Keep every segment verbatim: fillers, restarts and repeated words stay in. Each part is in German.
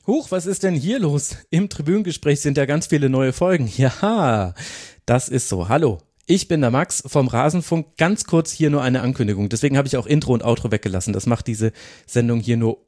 Huch, was ist denn hier los? Im Tribünengespräch sind ja ganz viele neue Folgen. Ja, das ist so. Hallo, ich bin der Max vom Rasenfunk. Ganz kurz hier nur eine Ankündigung. Deswegen habe ich auch Intro und Outro weggelassen. Das macht diese Sendung hier nur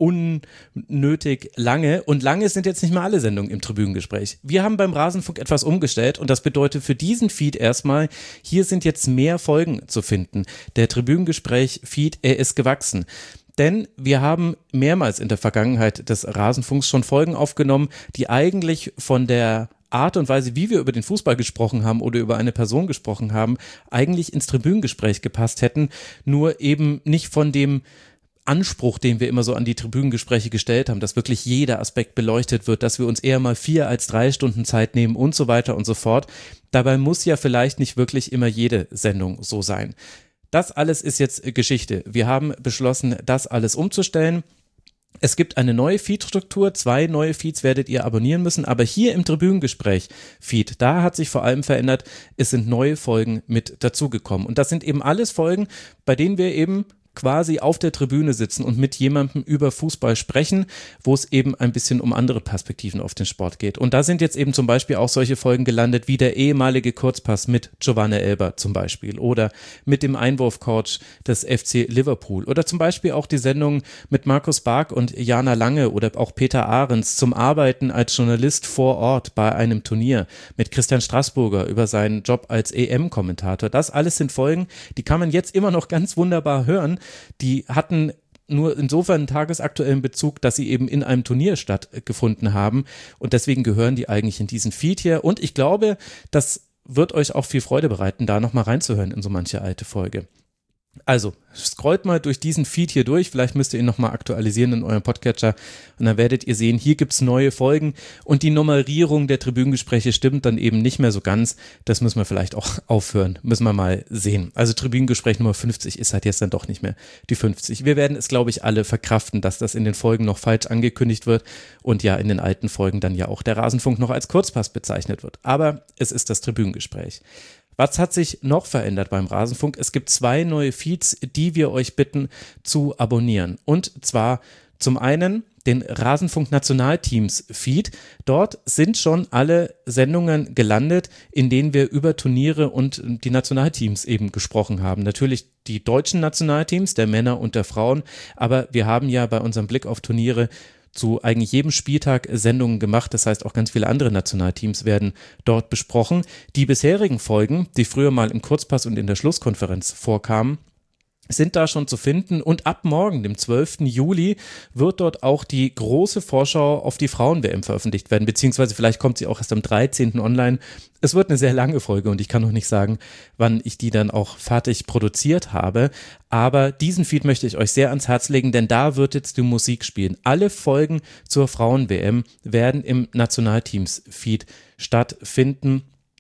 unnötig lange. Und lange sind jetzt nicht mal alle Sendungen im Tribünengespräch. Wir haben beim Rasenfunk etwas umgestellt und das bedeutet für diesen Feed erstmal, hier sind jetzt mehr Folgen zu finden. Der Tribünengespräch-Feed, er ist gewachsen. Denn wir haben mehrmals in der Vergangenheit des Rasenfunks schon Folgen aufgenommen, die eigentlich von der Art und Weise, wie wir über den Fußball gesprochen haben oder über eine Person gesprochen haben, eigentlich ins Tribünengespräch gepasst hätten, nur eben nicht von dem Anspruch, den wir immer so an die Tribünengespräche gestellt haben, dass wirklich jeder Aspekt beleuchtet wird, dass wir uns eher mal vier als drei Stunden Zeit nehmen und so weiter und so fort. Dabei muss ja vielleicht nicht wirklich immer jede Sendung so sein. Das alles ist jetzt Geschichte. Wir haben beschlossen, das alles umzustellen. Es gibt eine neue Feed-Struktur, zwei neue Feeds werdet ihr abonnieren müssen, aber hier im Tribünengespräch-Feed, da hat sich vor allem verändert, es sind neue Folgen mit dazugekommen. Und das sind eben alles Folgen, bei denen wir eben quasi auf der Tribüne sitzen und mit jemandem über Fußball sprechen, wo es eben ein bisschen um andere Perspektiven auf den Sport geht. Und da sind jetzt eben zum Beispiel auch solche Folgen gelandet, wie der ehemalige Kurzpass mit Giovanni Elber zum Beispiel oder mit dem Einwurfcoach des F C Liverpool oder zum Beispiel auch die Sendung mit Markus Bark und Jana Lange oder auch Peter Ahrens zum Arbeiten als Journalist vor Ort bei einem Turnier mit Christian Straßburger über seinen Job als E M-Kommentator. Das alles sind Folgen, die kann man jetzt immer noch ganz wunderbar hören. Die hatten nur insofern einen tagesaktuellen Bezug, dass sie eben in einem Turnier stattgefunden haben und deswegen gehören die eigentlich in diesen Feed hier und ich glaube, das wird euch auch viel Freude bereiten, da nochmal reinzuhören in so manche alte Folge. Also, scrollt mal durch diesen Feed hier durch, vielleicht müsst ihr ihn nochmal aktualisieren in eurem Podcatcher und dann werdet ihr sehen, hier gibt's neue Folgen und die Nummerierung der Tribünengespräche stimmt dann eben nicht mehr so ganz, das müssen wir vielleicht auch aufhören, müssen wir mal sehen. Also Tribünengespräch Nummer fünfzig ist halt jetzt dann doch nicht mehr die fünfzig. Wir werden es, glaube ich, alle verkraften, dass das in den Folgen noch falsch angekündigt wird und ja in den alten Folgen dann ja auch der Rasenfunk noch als Kurzpass bezeichnet wird, aber es ist das Tribünengespräch. Was hat sich noch verändert beim Rasenfunk? Es gibt zwei neue Feeds, die wir euch bitten zu abonnieren. Und zwar zum einen den Rasenfunk Nationalteams Feed. Dort sind schon alle Sendungen gelandet, in denen wir über Turniere und die Nationalteams eben gesprochen haben. Natürlich die deutschen Nationalteams, der Männer und der Frauen, aber wir haben ja bei unserem Blick auf Turniere zu eigentlich jedem Spieltag Sendungen gemacht. Das heißt, auch ganz viele andere Nationalteams werden dort besprochen. Die bisherigen Folgen, die früher mal im Kurzpass und in der Schlusskonferenz vorkamen, sind da schon zu finden und ab morgen, dem zwölften Juli, wird dort auch die große Vorschau auf die Frauen-W M veröffentlicht werden, beziehungsweise vielleicht kommt sie auch erst am dreizehnten online. Es wird eine sehr lange Folge und ich kann noch nicht sagen, wann ich die dann auch fertig produziert habe, aber diesen Feed möchte ich euch sehr ans Herz legen, denn da wird jetzt die Musik spielen. Alle Folgen zur Frauen-W M werden im Nationalteams-Feed stattfinden.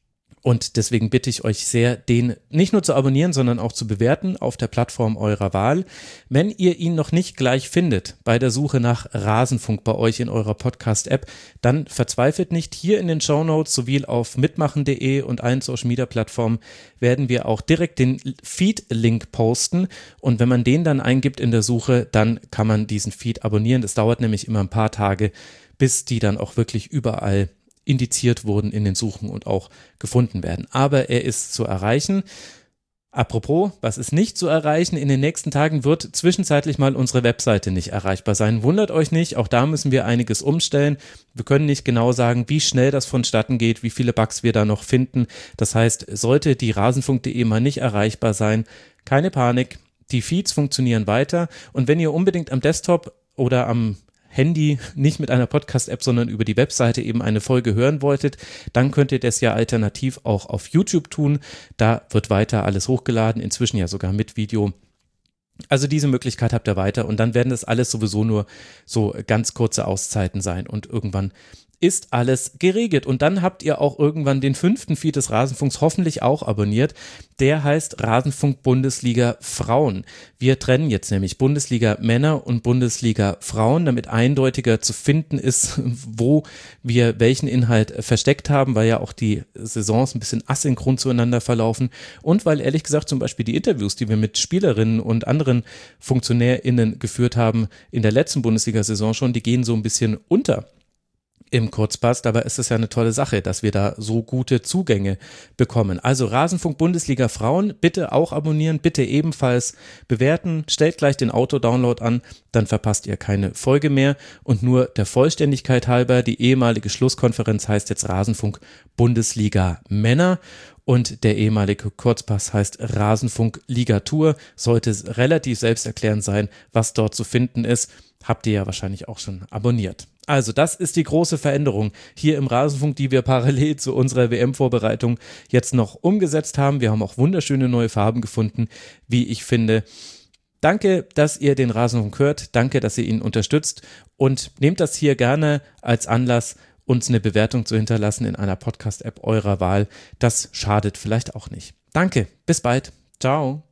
Und deswegen bitte ich euch sehr, den nicht nur zu abonnieren, sondern auch zu bewerten auf der Plattform eurer Wahl. Wenn ihr ihn noch nicht gleich findet bei der Suche nach Rasenfunk bei euch in eurer Podcast-App, dann verzweifelt nicht. Hier in den Shownotes sowie auf mitmachen punkt de und allen Social-Media-Plattformen werden wir auch direkt den Feed-Link posten. Und wenn man den dann eingibt in der Suche, dann kann man diesen Feed abonnieren. Das dauert nämlich immer ein paar Tage, bis die dann auch wirklich überall indiziert wurden in den Suchen und auch gefunden werden. Aber er ist zu erreichen. Apropos, was ist nicht zu erreichen? In den nächsten Tagen wird zwischenzeitlich mal unsere Webseite nicht erreichbar sein. Wundert euch nicht, auch da müssen wir einiges umstellen. Wir können nicht genau sagen, wie schnell das vonstatten geht, wie viele Bugs wir da noch finden. Das heißt, sollte die rasenfunk punkt de mal nicht erreichbar sein, keine Panik. Die Feeds funktionieren weiter und wenn ihr unbedingt am Desktop oder am Handy, nicht mit einer Podcast-App, sondern über die Webseite eben eine Folge hören wolltet, dann könnt ihr das ja alternativ auch auf YouTube tun. Da wird weiter alles hochgeladen, inzwischen ja sogar mit Video. Also diese Möglichkeit habt ihr weiter und dann werden das alles sowieso nur so ganz kurze Auszeiten sein und irgendwann ist alles geregelt. Und dann habt ihr auch irgendwann den fünften Feed des Rasenfunks hoffentlich auch abonniert. Der heißt Rasenfunk Bundesliga Frauen. Wir trennen jetzt nämlich Bundesliga Männer und Bundesliga Frauen, damit eindeutiger zu finden ist, wo wir welchen Inhalt versteckt haben, weil ja auch die Saisons ein bisschen asynchron zueinander verlaufen und weil ehrlich gesagt zum Beispiel die Interviews, die wir mit Spielerinnen und anderen FunktionärInnen geführt haben in der letzten Bundesliga-Saison schon, die gehen so ein bisschen unter. im Kurzpass. Dabei ist es ja eine tolle Sache, dass wir da so gute Zugänge bekommen. Also Rasenfunk Bundesliga Frauen, bitte auch abonnieren, bitte ebenfalls bewerten, stellt gleich den Auto-Download an, dann verpasst ihr keine Folge mehr. Und nur der Vollständigkeit halber, die ehemalige Schlusskonferenz heißt jetzt Rasenfunk Bundesliga Männer. Und der ehemalige Kurzpass heißt Rasenfunk Ligatur. Sollte relativ selbsterklärend sein, was dort zu finden ist. Habt ihr ja wahrscheinlich auch schon abonniert. Also das ist die große Veränderung hier im Rasenfunk, die wir parallel zu unserer W M-Vorbereitung jetzt noch umgesetzt haben. Wir haben auch wunderschöne neue Farben gefunden, wie ich finde. Danke, dass ihr den Rasenfunk hört. Danke, dass ihr ihn unterstützt. Und nehmt das hier gerne als Anlass, uns eine Bewertung zu hinterlassen in einer Podcast-App eurer Wahl. Das schadet vielleicht auch nicht. Danke, bis bald. Ciao.